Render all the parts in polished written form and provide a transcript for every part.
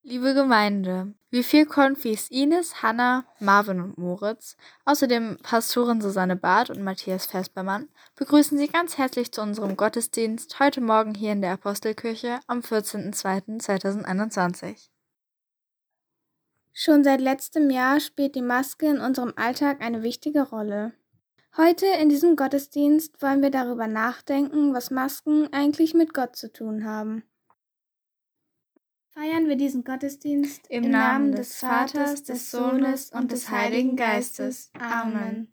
Liebe Gemeinde, wie viel Konfis Ines, Hanna, Marvin und Moritz, außerdem Pastorin Susanne Barth und Matthias Vespermann, begrüßen Sie ganz herzlich zu unserem Gottesdienst heute Morgen hier in der Apostelkirche am 14.02.2021. Schon seit letztem Jahr spielt die Maske in unserem Alltag eine wichtige Rolle. Heute in diesem Gottesdienst wollen wir darüber nachdenken, was Masken eigentlich mit Gott zu tun haben. Feiern wir diesen Gottesdienst Im Namen des Vaters, des Sohnes und des Heiligen Geistes. Amen.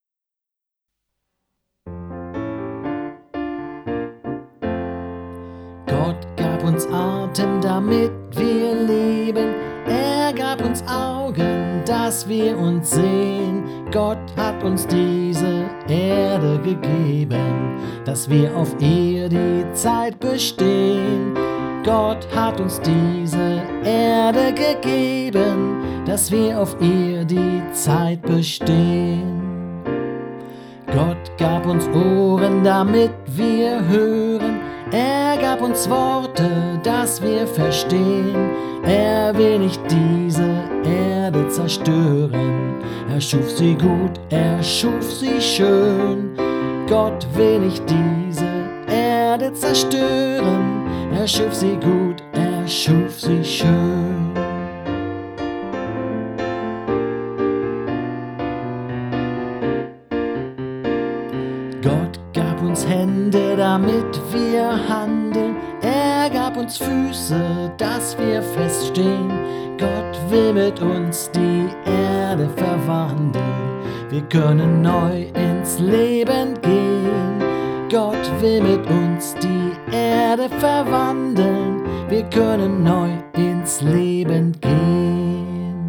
Gott gab uns Atem, damit wir leben. Er gab uns Augen, dass wir uns sehen. Gott hat uns diese Erde gegeben, dass wir auf ihr die Zeit bestehen. Gott hat uns diese Erde gegeben, dass wir auf ihr die Zeit bestehen. Gott gab uns Ohren, damit wir hören. Er gab uns Worte, dass wir verstehen. Er will nicht diese Erde zerstören. Er schuf sie gut, er schuf sie schön. Gott will nicht diese Erde zerstören. Er schuf sie gut, er schuf sie schön. Gott gab uns Hände, damit wir handeln. Er gab uns Füße, dass wir feststehen. Gott will mit uns die Erde verwandeln. Wir können neu ins Leben gehen. Gott will mit uns die Erde verwandeln. Wir können neu ins Leben gehen.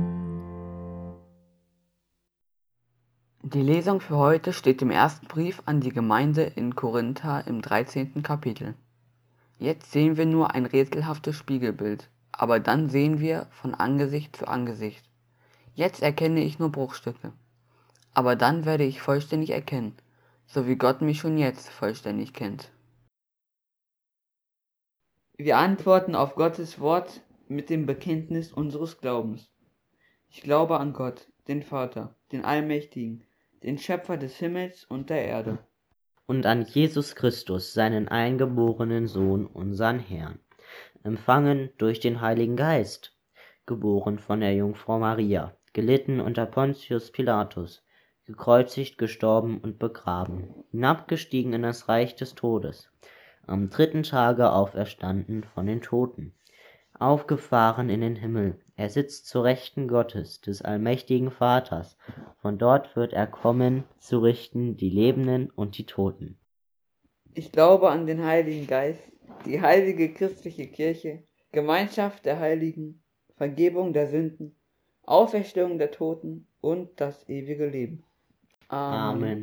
Die Lesung für heute steht im ersten Brief an die Gemeinde in Korintha im 13. Kapitel. Jetzt sehen wir nur ein rätselhaftes Spiegelbild, aber dann sehen wir von Angesicht zu Angesicht. Jetzt erkenne ich nur Bruchstücke, aber dann werde ich vollständig erkennen, so wie Gott mich schon jetzt vollständig kennt. Wir antworten auf Gottes Wort mit dem Bekenntnis unseres Glaubens. Ich glaube an Gott, den Vater, den Allmächtigen, den Schöpfer des Himmels und der Erde. Und an Jesus Christus, seinen eingeborenen Sohn, unseren Herrn, empfangen durch den Heiligen Geist, geboren von der Jungfrau Maria, gelitten unter Pontius Pilatus, gekreuzigt, gestorben und begraben, hinabgestiegen in das Reich des Todes, am 3. Tage auferstanden von den Toten, aufgefahren in den Himmel. Er sitzt zur Rechten Gottes, des allmächtigen Vaters. Von dort wird er kommen, zu richten die Lebenden und die Toten. Ich glaube an den Heiligen Geist, die heilige christliche Kirche, Gemeinschaft der Heiligen, Vergebung der Sünden, Auferstehung der Toten und das ewige Leben. Amen.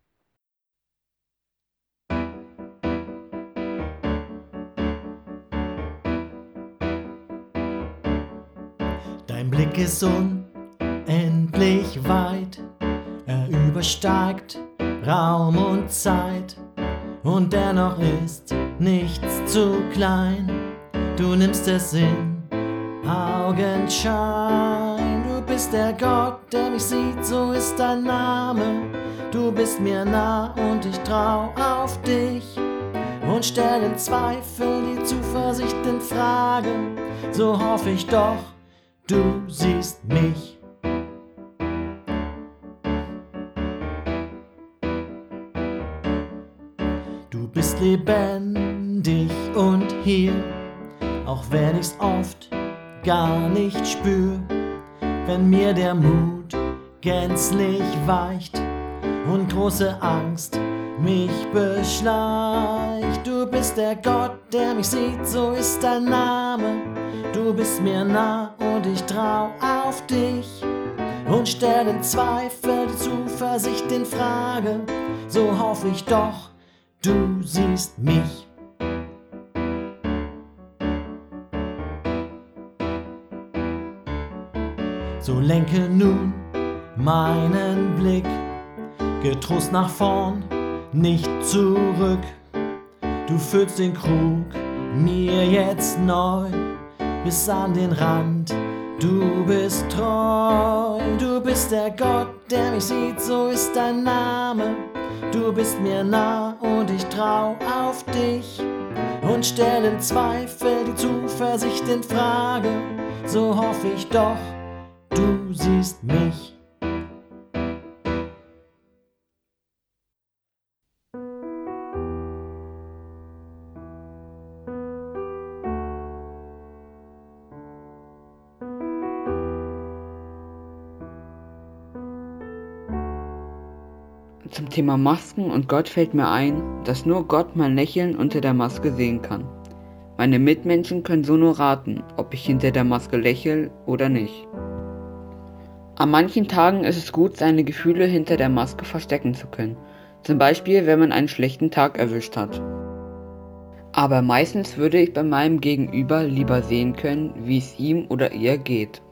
Dein Blick ist unendlich weit, er übersteigt Raum und Zeit, und dennoch ist nichts zu klein. Du nimmst es in Augenschein. Du bist der Gott, der mich sieht, so ist dein Name. Du bist mir nah und ich trau auf dich und stell in Zweifel die Zuversicht in Frage. So hoffe ich doch, du siehst mich. Du bist lebendig und hier, auch wenn ich's oft gar nicht spür. Wenn mir der Mut gänzlich weicht und große Angst mich beschleicht. Du bist der Gott, der mich sieht, so ist dein Name. Du bist mir nah und ich trau auf dich und stell in Zweifel die Zuversicht in Frage. So hoffe ich doch, du siehst mich. So lenke nun meinen Blick getrost nach vorn, nicht zurück. Du füllst den Krug mir jetzt neu bis an den Rand. Du bist treu, du bist der Gott, der mich sieht, so ist dein Name. Du bist mir nah und ich trau auf dich und stell im Zweifel die Zuversicht in Frage. So hoffe ich doch, du siehst mich. Zum Thema Masken und Gott fällt mir ein, dass nur Gott mein Lächeln unter der Maske sehen kann. Meine Mitmenschen können so nur raten, ob ich hinter der Maske lächle oder nicht. An manchen Tagen ist es gut, seine Gefühle hinter der Maske verstecken zu können. Zum Beispiel, wenn man einen schlechten Tag erwischt hat. Aber meistens würde ich bei meinem Gegenüber lieber sehen können, wie es ihm oder ihr geht.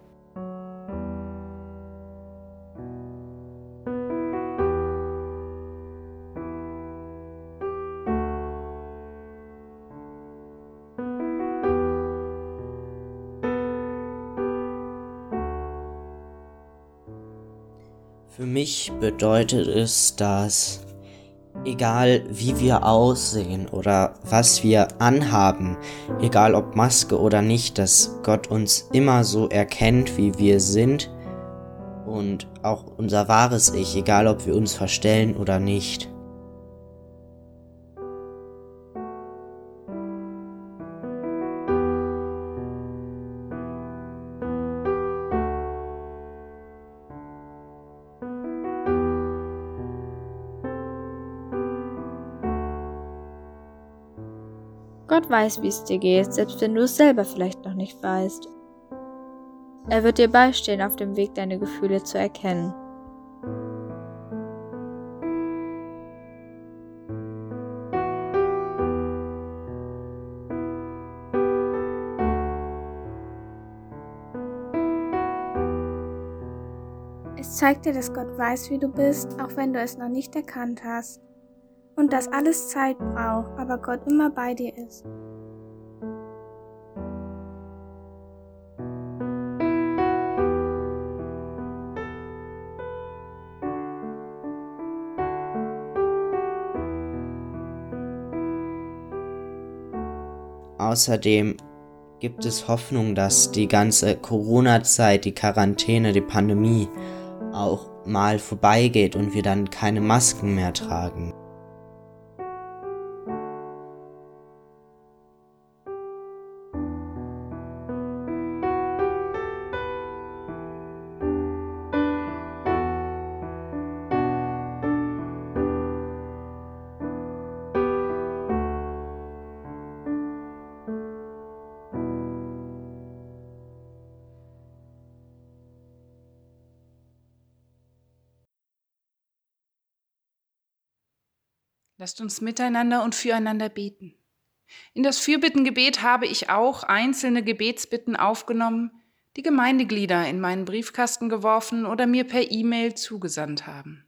Für mich bedeutet es, dass egal wie wir aussehen oder was wir anhaben, egal ob Maske oder nicht, dass Gott uns immer so erkennt, wie wir sind und auch unser wahres Ich, egal ob wir uns verstellen oder nicht. Gott weiß, wie es dir geht, selbst wenn du es selber vielleicht noch nicht weißt. Er wird dir beistehen auf dem Weg, deine Gefühle zu erkennen. Es zeigt dir, dass Gott weiß, wie du bist, auch wenn du es noch nicht erkannt hast. Und dass alles Zeit braucht, aber Gott immer bei dir ist. Außerdem gibt es Hoffnung, dass die ganze Corona-Zeit, die Quarantäne, die Pandemie auch mal vorbeigeht und wir dann keine Masken mehr tragen. Lasst uns miteinander und füreinander beten. In das Fürbittengebet habe ich auch einzelne Gebetsbitten aufgenommen, die Gemeindeglieder in meinen Briefkasten geworfen oder mir per E-Mail zugesandt haben.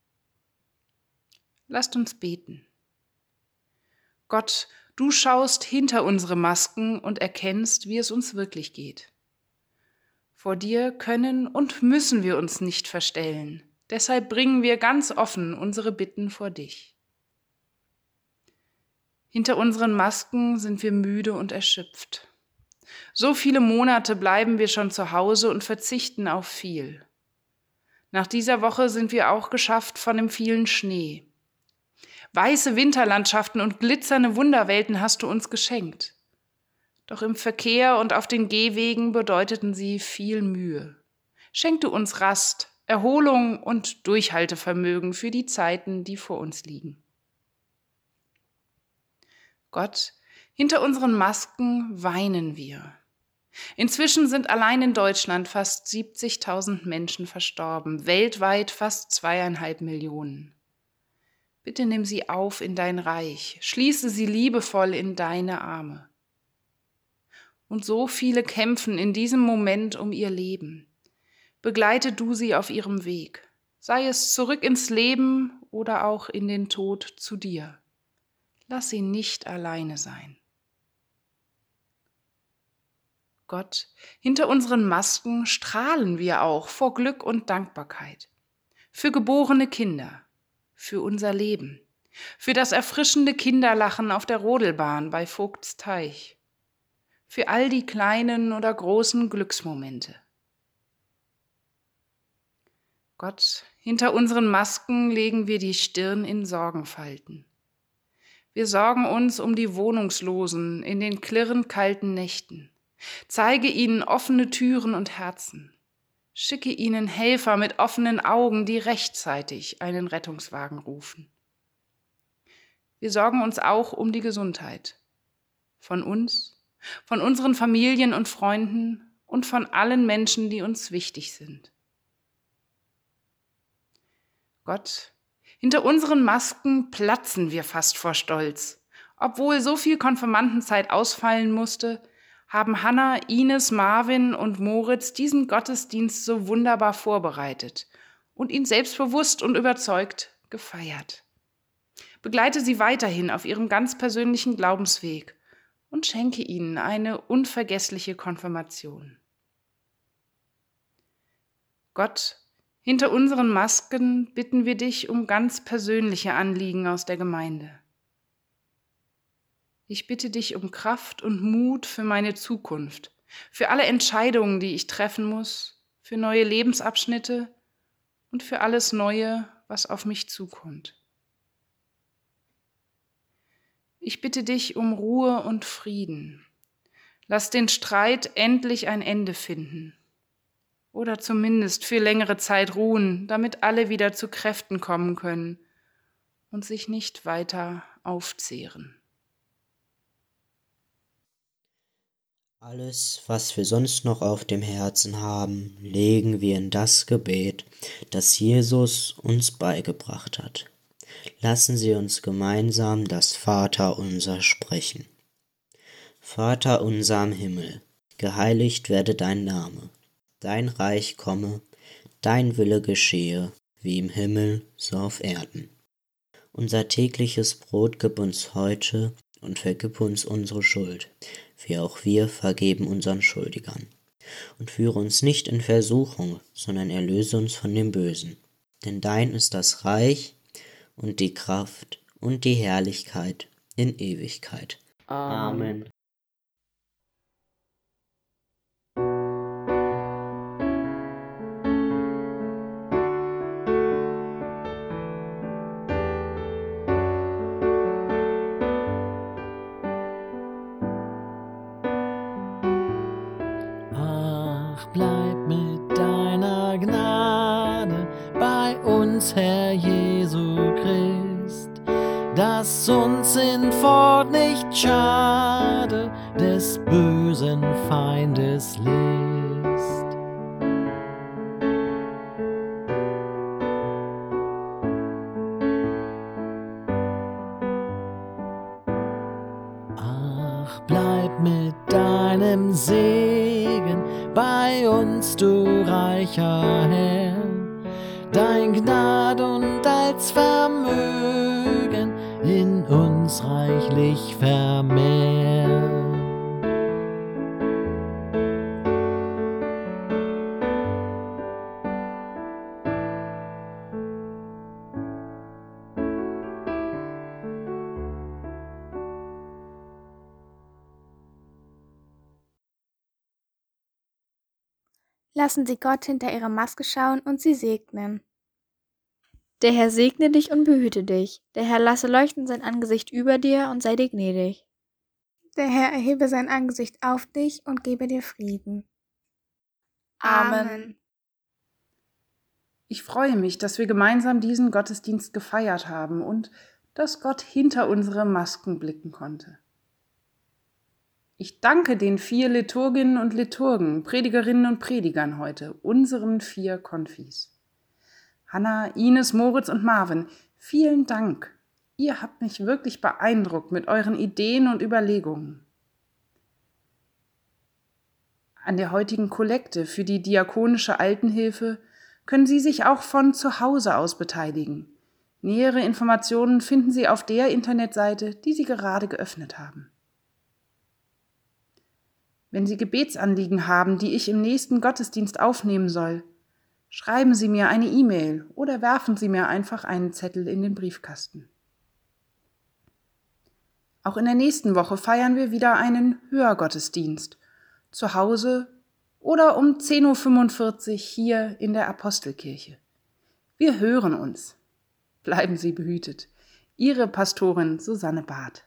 Lasst uns beten. Gott, du schaust hinter unsere Masken und erkennst, wie es uns wirklich geht. Vor dir können und müssen wir uns nicht verstellen. Deshalb bringen wir ganz offen unsere Bitten vor dich. Hinter unseren Masken sind wir müde und erschöpft. So viele Monate bleiben wir schon zu Hause und verzichten auf viel. Nach dieser Woche sind wir auch geschafft von dem vielen Schnee. Weiße Winterlandschaften und glitzernde Wunderwelten hast du uns geschenkt. Doch im Verkehr und auf den Gehwegen bedeuteten sie viel Mühe. Schenk du uns Rast, Erholung und Durchhaltevermögen für die Zeiten, die vor uns liegen. Gott, hinter unseren Masken weinen wir. Inzwischen sind allein in Deutschland fast 70.000 Menschen verstorben, weltweit fast 2,5 Millionen. Bitte nimm sie auf in dein Reich, schließe sie liebevoll in deine Arme. Und so viele kämpfen in diesem Moment um ihr Leben. Begleite du sie auf ihrem Weg, sei es zurück ins Leben oder auch in den Tod zu dir. Lass sie nicht alleine sein. Gott, hinter unseren Masken strahlen wir auch vor Glück und Dankbarkeit. Für geborene Kinder, für unser Leben, für das erfrischende Kinderlachen auf der Rodelbahn bei Vogts Teich, für all die kleinen oder großen Glücksmomente. Gott, hinter unseren Masken legen wir die Stirn in Sorgenfalten. Wir sorgen uns um die Wohnungslosen in den klirrend kalten Nächten. Zeige ihnen offene Türen und Herzen. Schicke ihnen Helfer mit offenen Augen, die rechtzeitig einen Rettungswagen rufen. Wir sorgen uns auch um die Gesundheit. Von uns, von unseren Familien und Freunden und von allen Menschen, die uns wichtig sind. Gott, hinter unseren Masken platzen wir fast vor Stolz. Obwohl so viel Konfirmandenzeit ausfallen musste, haben Hannah, Ines, Marvin und Moritz diesen Gottesdienst so wunderbar vorbereitet und ihn selbstbewusst und überzeugt gefeiert. Begleite sie weiterhin auf ihrem ganz persönlichen Glaubensweg und schenke ihnen eine unvergessliche Konfirmation. Gott, hinter unseren Masken bitten wir dich um ganz persönliche Anliegen aus der Gemeinde. Ich bitte dich um Kraft und Mut für meine Zukunft, für alle Entscheidungen, die ich treffen muss, für neue Lebensabschnitte und für alles Neue, was auf mich zukommt. Ich bitte dich um Ruhe und Frieden. Lass den Streit endlich ein Ende finden. Oder zumindest für längere Zeit ruhen, damit alle wieder zu Kräften kommen können und sich nicht weiter aufzehren. Alles, was wir sonst noch auf dem Herzen haben, legen wir in das Gebet, das Jesus uns beigebracht hat. Lassen Sie uns gemeinsam das Vaterunser sprechen. Vater unser im Himmel, geheiligt werde dein Name. Dein Reich komme, dein Wille geschehe, wie im Himmel, so auf Erden. Unser tägliches Brot gib uns heute und vergib uns unsere Schuld, wie auch wir vergeben unseren Schuldigern. Und führe uns nicht in Versuchung, sondern erlöse uns von dem Bösen. Denn dein ist das Reich und die Kraft und die Herrlichkeit in Ewigkeit. Amen. Bleib mit deiner Gnade bei uns, Herr Jesu Christ, dass uns in Fort nicht schade des bösen Feindes List. Ach, bleib mit deinem Segen bei uns, du reicher Herr, dein Gnad und als Vermögen in uns reichlich vermehr. Lassen Sie Gott hinter Ihre Maske schauen und Sie segnen. Der Herr segne dich und behüte dich. Der Herr lasse leuchten sein Angesicht über dir und sei dir gnädig. Der Herr erhebe sein Angesicht auf dich und gebe dir Frieden. Amen. Ich freue mich, dass wir gemeinsam diesen Gottesdienst gefeiert haben und dass Gott hinter unsere Masken blicken konnte. Ich danke den 4 Liturginnen und Liturgen, Predigerinnen und Predigern heute, unseren 4 Konfis. Hannah, Ines, Moritz und Marvin, vielen Dank. Ihr habt mich wirklich beeindruckt mit euren Ideen und Überlegungen. An der heutigen Kollekte für die diakonische Altenhilfe können Sie sich auch von zu Hause aus beteiligen. Nähere Informationen finden Sie auf der Internetseite, die Sie gerade geöffnet haben. Wenn Sie Gebetsanliegen haben, die ich im nächsten Gottesdienst aufnehmen soll, schreiben Sie mir eine E-Mail oder werfen Sie mir einfach einen Zettel in den Briefkasten. Auch in der nächsten Woche feiern wir wieder einen Hörgottesdienst, zu Hause oder um 10:45 Uhr hier in der Apostelkirche. Wir hören uns. Bleiben Sie behütet. Ihre Pastorin Susanne Barth.